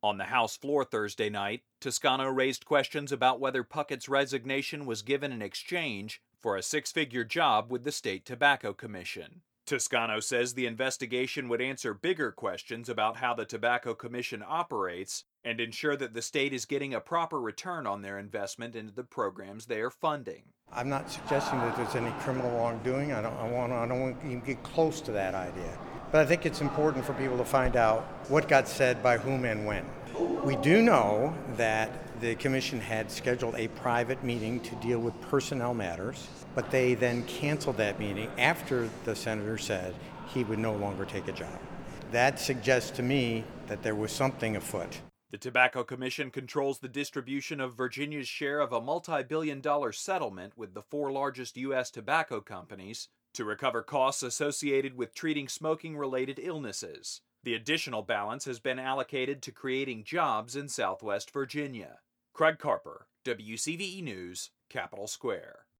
On the House floor Thursday night, Toscano raised questions about whether Puckett's resignation was given in exchange for a six-figure job with the State Tobacco Commission. Toscano says the investigation would answer bigger questions about how the Tobacco Commission operates and ensure that the state is getting a proper return on their investment into the programs they are funding. I'm not suggesting that there's any criminal wrongdoing. I don't want to even get close to that idea. But I think it's important for people to find out what got said by whom and when. We do know that the commission had scheduled a private meeting to deal with personnel matters, but they then canceled that meeting after the senator said he would no longer take a job. That suggests to me that there was something afoot. The Tobacco Commission controls the distribution of Virginia's share of a multi-billion-dollar settlement with the four largest U.S. tobacco companies to recover costs associated with treating smoking-related illnesses. The additional balance has been allocated to creating jobs in Southwest Virginia. Craig Carper, WCVE News, Capitol Square.